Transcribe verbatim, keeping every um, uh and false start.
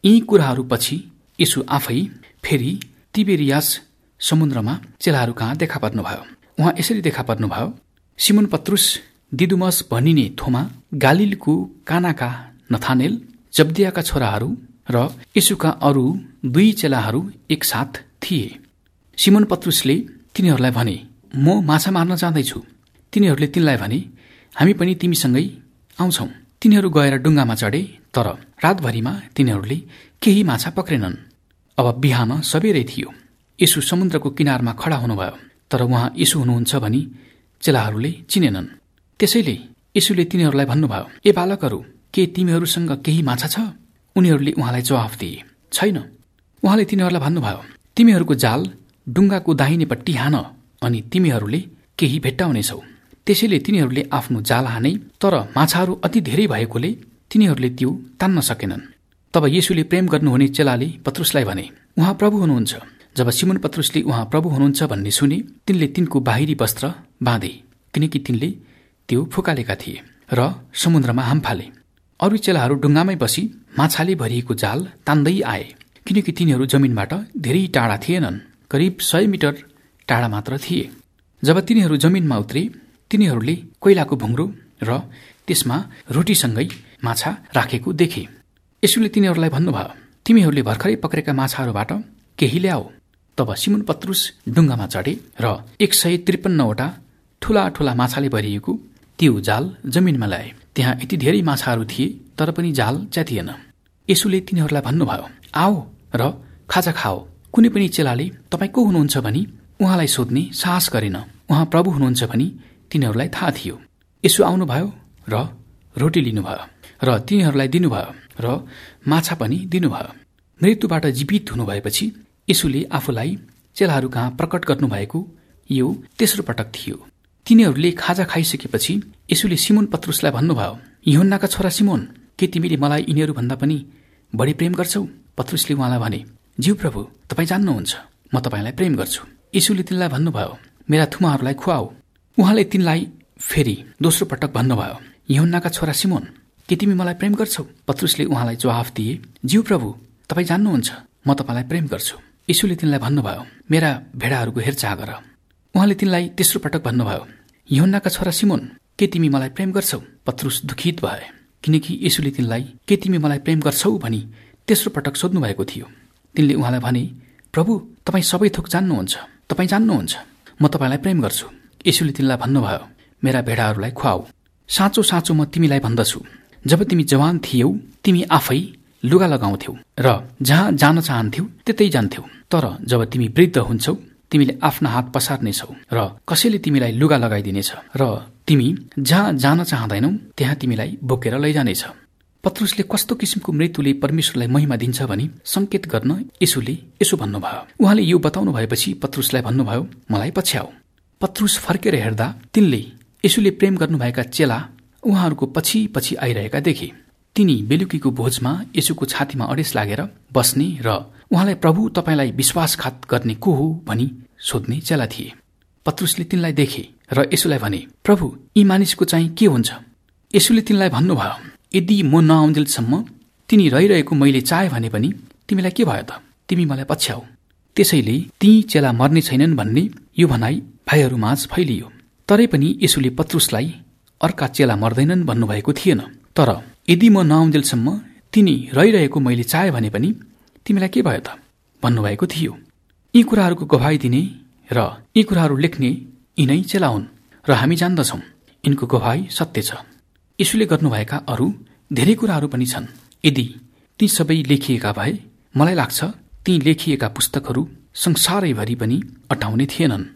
यी कुराहरूपछि यीशु आफै फेरि तिबेरियास समुद्रमा चेलाहरू कहाँ देखा पर्नुभयो। उहाँ यसरी देखा पर्नुभयो, सिमोन पत्रुस, दिदुमस भनिने थोमा, गालिलको कानाका नथानेल, जब्दियाका छोराहरू र यीशुका अरू दुई चेलाहरू एकसाथ थिए। सिमोन पत्रुसले तिनीहरूलाई भने, म माछा मार्न जाँदैछु। तिनीहरूले तिनलाई भने, हामी पनि तिमीसँगै आउँछौ। तिनीहरू गएर डुङ्गामा चढे, तर रातभरिमा तिनीहरूले केही माछा पक्रेनन्। अब बिहान सबेरै थियो। यीशु समुद्रको किनारमा खडा हुनुभयो, तर उहाँ यीशु हुनुहुन्छ भनी चेलाहरूले चिनेनन्। त्यसैले यीशुले तिनीहरूलाई भन्नुभयो, ए बालकहरू, के तिमीहरूसँग केही माछा छ? उनीहरूले उहाँलाई जवाफ दिए, छैन। उहाँले तिनीहरूलाई भन्नुभयो, तिमीहरूको जाल डुङ्गाको दाहिनेपट्टि हान, अनि तिमीहरूले केही भेट्टाउनेछौ। त्यसैले तिनीहरूले आफ्नो जाल हाने, तर माछाहरू अति धेरै भएकोले तिनीहरूले त्यो तान्न सकेनन्। तब येशूले प्रेम गर्नुहुने चेलाले पत्रुसलाई भने, उहाँ प्रभु हुनुहुन्छ। जब सिमोन पत्रुसले उहाँ प्रभु हुनुहुन्छ भन्ने सुने, तिनले तिनको बाहिरी वस्त्र बाँधे, किनकि तिनले त्यो फुकालेका थिए, र समुद्रमा हाम फाले। अरू चेलाहरू डुङ्गामै बसी माछाले भरिएको जाल तान्दै आए, किनकि तिनीहरू जमिनबाट धेरै टाढा थिएनन्, करिब सय मिटर टाढा मात्र थिए। जब तिनीहरू जमिनमा उत्रे, तिनीहरूले कोइलाको भुङ्रो र त्यसमा रोटीसँगै माछा राखेको देखे। येशूले तिनीहरूलाई भन्नुभयो, तिमीहरूले भर्खरै पक्रेका माछाहरूबाट केही ल्याऊ। तब सिमोन पत्रुस डुङ्गामा चढे र एक सय त्रिपन्नवटा ठूला ठूला माछाले भरिएको त्यो जाल जमिनमा ल्याए। त्यहाँ यति धेरै माछाहरू थिए, तर पनि जाल च्यातिएन। येशूले तिनीहरूलाई भन्नुभयो, आओ र खाजा खाओ। कुनै पनि चेलाले तपाईँ को हुनुहुन्छ भनी उहाँलाई सोध्ने साहस गरेन। उहाँ प्रभु हुनुहुन्छ भनी तिनीहरूलाई थाहा थियो। येशू आउनुभयो र रोटी लिनुभयो र तिनीहरूलाई दिनुभयो र माछा पनि दिनुभयो। मृत्युबाट जीवित हुनुभएपछि येशूले आफूलाई चेलाहरू कहाँ प्रकट गर्नुभएको यो तेस्रो पटक थियो। तिनीहरूले खाजा खाइसकेपछि येशूले सिमोन पत्रुसलाई भन्नुभयो, यूहन्नाका छोरा सिमोन, के तिमीले मलाई यिनीहरूभन्दा पनि बढी प्रेम गर्छौ? पत्रुसले उहाँलाई भने, ज्यू प्रभु, तपाईँ जान्नुहुन्छ, म तपाईँलाई प्रेम गर्छु। येशूले तिनलाई भन्नुभयो, मेरा थुमाहरूलाई खुवाऊ। उहाँले तिनलाई फेरि दोस्रो पटक भन्नुभयो, यूहन्नाका छोरा सिमोन, के तिमी मलाई प्रेम गर्छौ? पत्रुसले उहाँलाई जवाफ दिए, ज्यू प्रभु, तपाईँ जान्नुहुन्छ, म तपाईँलाई प्रेम गर्छु। येशूले तिनलाई भन्नुभयो, मेरा भेडाहरूको हेरचाह गर। उहाँले तिनलाई तेस्रो पटक भन्नुभयो, यूहन्नाका छोरा सिमोन, के तिमी मलाई प्रेम गर्छौ? पत्रुस दुखित भए, किनकि येशूले तिनलाई के तिमी मलाई प्रेम गर्छौ भनी तेस्रो पटक सोध्नु भएको थियो। तिनले उहाँलाई भने, प्रभु, तपाईँ सबै थोक जान्नुहुन्छ, तपाईँ जान्नुहुन्छ, म तपाईँलाई प्रेम गर्छु। येशूले तिनलाई भन्नुभयो, मेरा भेडाहरूलाई खुवाऊ। साँचो साँचो म तिमीलाई भन्दछु, जब तिमी जवान थियौ, तिमी आफै लुगा लगाउँथ्यौ र जहाँ जान चाहन्थ्यौ त्यतै जान्थ्यौ। तर जब तिमी वृद्ध हुन्छौ, तिमीले आफ्ना हात पसार्नेछौ र कसैले तिमीलाई लुगा लगाइदिनेछ र तिमी जहाँ जान चाहँदैनौ त्यहाँ तिमीलाई बोकेर लैजानेछ। पत्रुसले कस्तो किसिमको मृत्युले परमेश्वरलाई महिमा दिन्छ भनी संकेत गर्न येशूले यसो भन्नुभयो। उहाँले यो बताउनु भएपछि पत्रुसलाई भन्नुभयो, मलाई पछ्याऊ। पत्रुस फर्केर हेर्दा तिनले येशूले प्रेम गर्नुभएका चेला उहाँहरूको पछि पछि आइरहेका देखे। तिनी बेलुकीको भोजमा येशूको छातीमा अडेस लागेर बस्ने र उहाँलाई प्रभु, तपाईँलाई विश्वासघात गर्ने को हो भनी सोध्ने चेला थिए। पत्रुसले तिनलाई देखे र येशूलाई भने, प्रभु, यी मानिसको चाहिँ के हुन्छ? येशूले तिनलाई भन्नुभयो, यदि म नआउन्जेलसम्म तिनी रहिरहेको मैले चाहे भने पनि तिमीलाई के भयो त? तिमी मलाई पछ्याऊ। त्यसैले ती चेला मर्ने छैनन् भन्ने यो भनाइ भाइहरूमाझ फैलियो। तरै पनि येशूले पत्रुसलाई अर्का चेला मर्दैनन् भन्नुभएको थिएन। तर यदि म नआउन्जेलसम्म तिनी रहिरहेको मैले चाहे भने पनि तिमीलाई के भयो त भन्नुभएको थियो। यी कुराहरूको गवाही दिने र यी कुराहरू लेख्ने यिनै चेला हुन् र हामी जान्दछौँ यिनको गवाही सत्य छ। येशूले गर्नुभएका अरू धेरै कुराहरू पनि छन्। यदि ती सबै लेखिएका भए मलाई लाग्छ ती लेखिएका पुस्तकहरू संसारैभरि पनि अटाउने थिएनन्।